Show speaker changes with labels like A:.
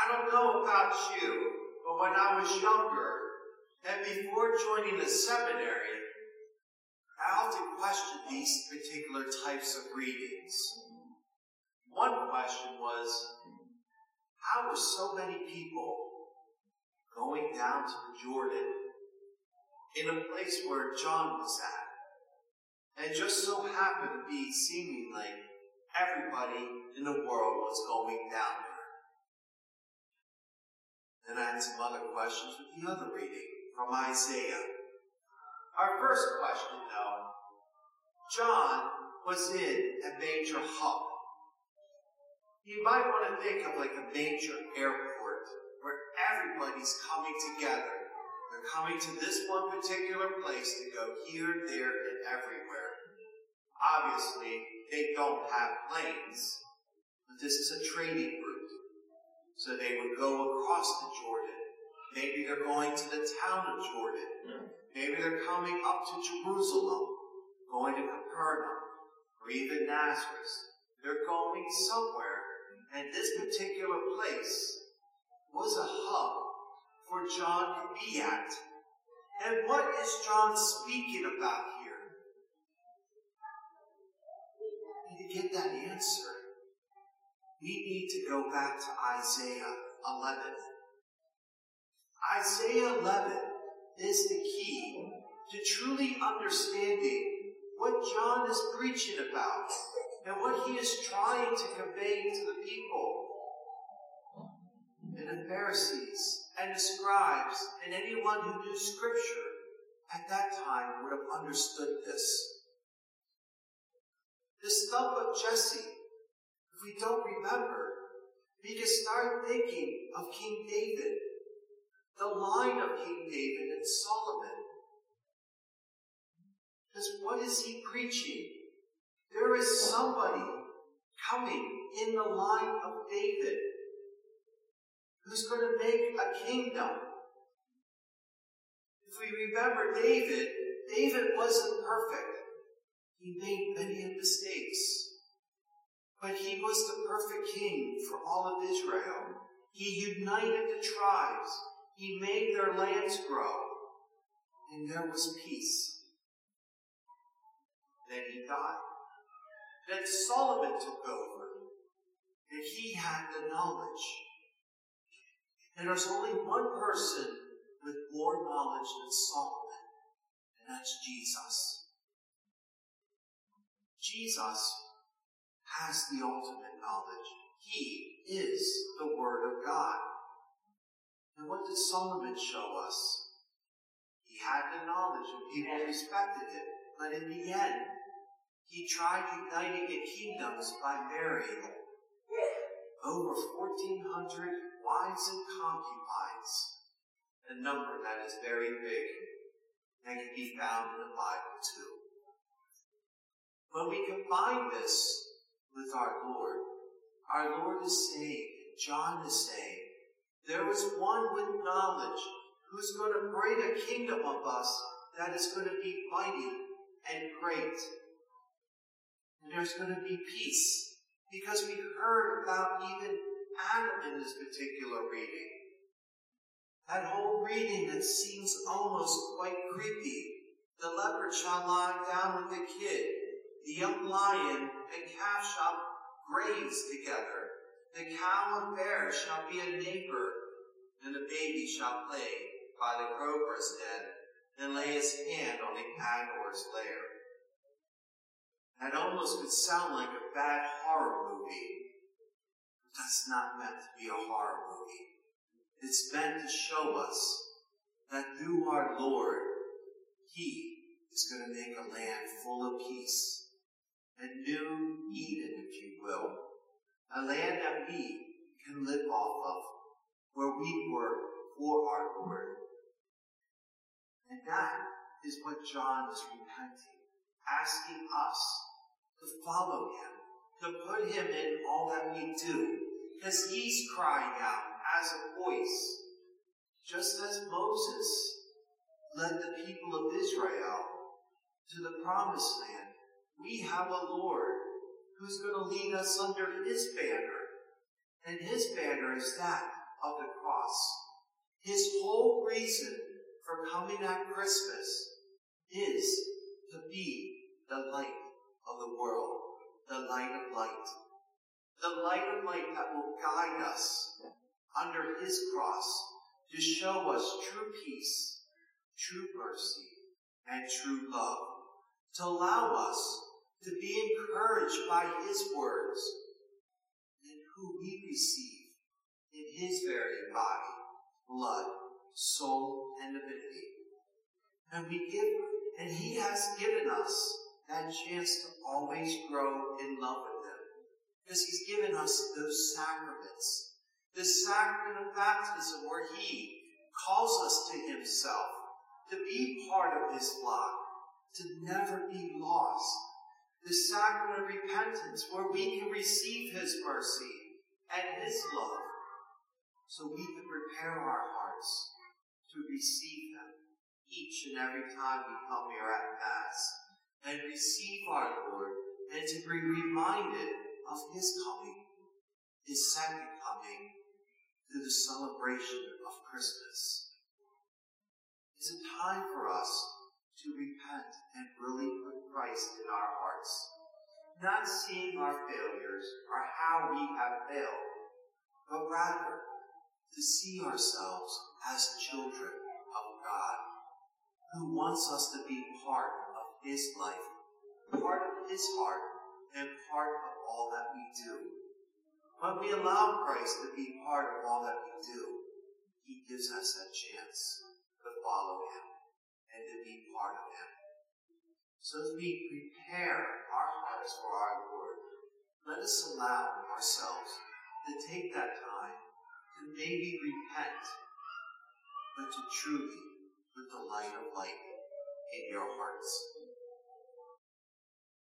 A: I don't know about you, but when I was younger, and before joining the seminary, I often questioned these particular types of readings. One question was, how were so many people going down to the Jordan in a place where John was at? And just so happened to be seemingly everybody in the world was going down there. Then I had some other questions with the other reading from Isaiah. Our first question, though, John was in a major hub. You might want to think of like a major airport where everybody's coming together. They're coming to this one particular place to go here, there, and everywhere. Obviously, they don't have planes, but this is a trading route. So they would go across the Jordan. Maybe they're going to the town of Jordan. Maybe they're coming up to Jerusalem, going to Capernaum, or even Nazareth. They're going somewhere, and this particular place was a hub for John to be at. And what is John speaking about here? And to get that answer, we need to go back to Isaiah 11. Isaiah 11 is the key to truly understanding what John is preaching about and what he is trying to convey to the people. And the Pharisees and the scribes and anyone who knew Scripture at that time would have understood this. The stump of Jesse, if we don't remember, we can start thinking of King David, the line of King David and Solomon. Because what is he preaching? There is somebody coming in the line of David who's going to make a kingdom. If we remember David, David wasn't perfect. He made many mistakes. But he was the perfect king for all of Israel. He united the tribes. He made their lands grow. And there was peace. Then he died. Then Solomon took over. And he had the knowledge. And there's only one person with more knowledge than Solomon, and that's Jesus. Jesus has the ultimate knowledge. He is the Word of God. And what did Solomon show us? He had the knowledge and people respected it, but in the end, he tried uniting the kingdoms by marrying over 1,400 wives and concubines, a number that is very big and can be found in the Bible too. When we combine this with our Lord is saying, John is saying, there is one with knowledge who's going to bring a kingdom of us that is going to be mighty and great. And there's going to be peace, because we heard about even Adam in this particular reading. That whole reading that seems almost quite creepy. The leopard shall lie down with the kid. The young lion and calf shall graze together. The cow and bear shall be a neighbor, and the baby shall play by the cobra's den and lay his hand on the adder's lair. That almost could sound like a bad horror movie. But that's not meant to be a horror movie. It's meant to show us that through our Lord, He is going to make a land full of peace. A new Eden, if you will. A land that we can live off of, where we work for our Lord. And that is what John is repenting, asking us to follow Him, to put Him in all that we do, because He's crying out as a voice, just as Moses led the people of Israel to the promised land. We have a Lord who's going to lead us under His banner. And His banner is that of the cross. His whole reason for coming at Christmas is to be the light of the world, the light of light. The light of light that will guide us under his cross to show us true peace, true mercy, and true love. To allow us to be encouraged by his words and who we receive in his very body, blood, soul, and divinity. And he has given us that chance to always grow in love with him. Because he's given us those sacraments. The sacrament of baptism where he calls us to himself, to be part of his flock, to never be lost. The sacrament of repentance where we can receive his mercy and his love, so we can prepare our hearts to receive him each and every time we come here at Mass, and receive our Lord, and to be reminded of his coming, his second coming, to the celebration of Christmas. It's a time for us to repent and really put Christ in our hearts, not seeing our failures or how we have failed, but rather to see ourselves as children of God, who wants us to be part of his life, part of his heart, and part of all that we do. When we allow Christ to be part of all that we do, he gives us a chance to follow him and to be part of him. So as we prepare our hearts for our Lord, let us allow ourselves to take that time to maybe repent, but to truly put the light of light in your hearts.